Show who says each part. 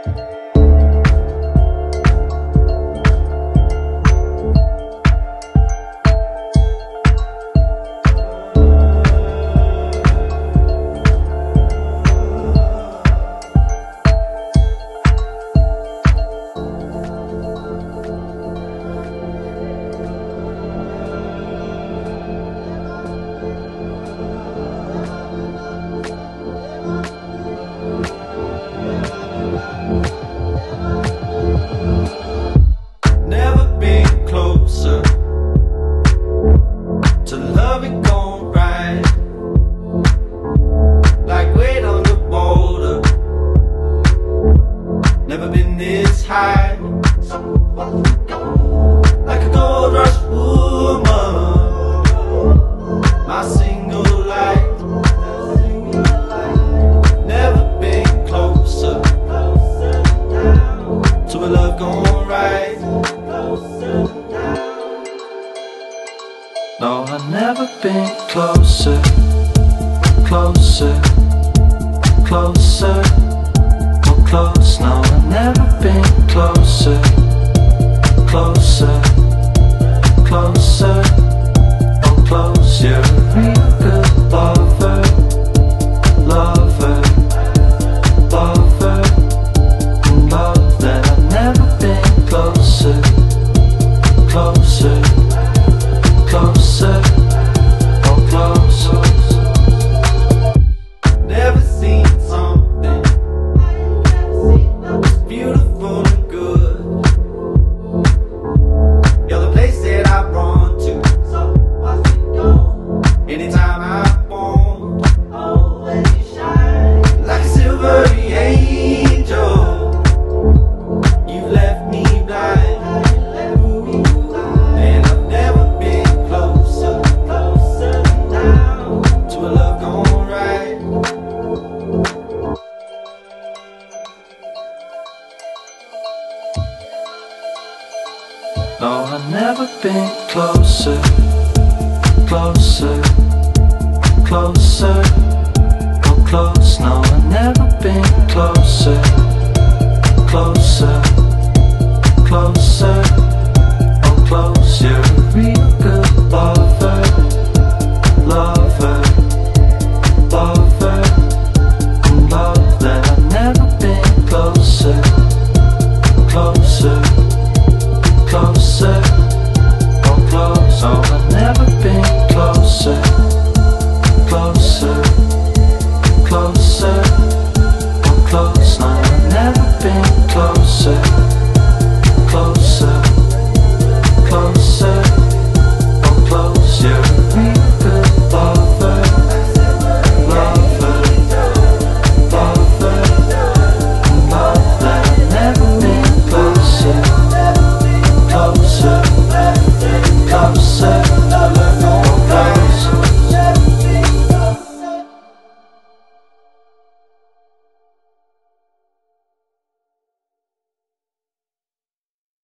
Speaker 1: Never been this high, like a gold rush woman. My single light, never been closer to a love gone right. No, I've never been closer, closer, closer. Close, no, I've never been closer, closer, closer, oh close. You're a real good lover, lover, lover, love. That I've never been closer, closer, closer, oh close. Never seen something beautiful and good. You're the place that I run to. Anytime I'm born, always shine like a silvery angel. You've left me blind, and I've never been closer, closer now to a love gone right. No, I've never been closer, closer, closer, oh close. No, I've never been closer.